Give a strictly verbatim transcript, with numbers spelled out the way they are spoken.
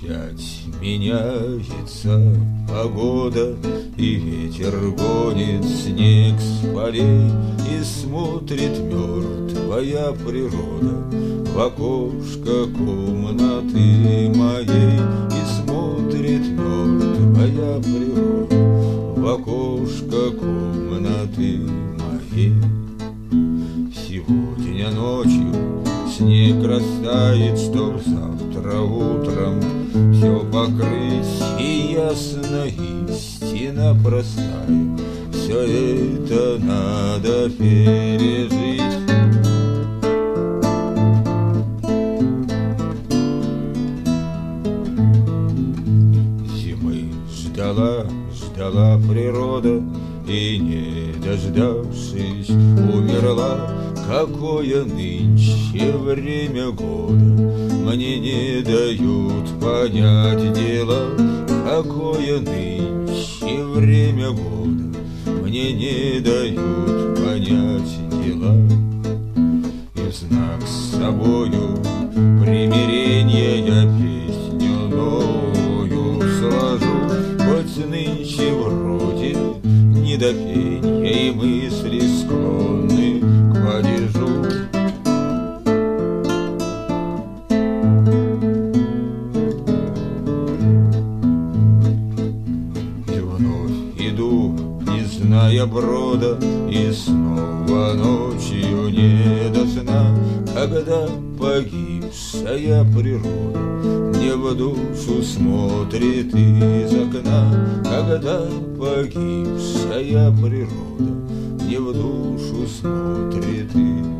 Опять меняется погода, и ветер гонит снег с полей, и смотрит мертвая природа в окошко комнаты моей, и смотрит мертвая природа в окошко комнаты моей. Сегодня ночью снег растает, чтоб завтра утром все покрыть, и ясно истина простая, все это надо пережить. Зимы ждала, ждала природа, и, не дождавшись, умерла. Какое нынче время года, мне не дают понять дела. Какое нынче время года, мне не дают понять дела. И в знак с собою примирения я песню новую сложу, хоть нынче вроде не до пенья и мысли склонны к падежу. И вновь иду, не зная брода, и снова ночью не до сна, когда погибшая природа мне в душу смотрит из окна. Когда погибшая природа мне в душу смотрит из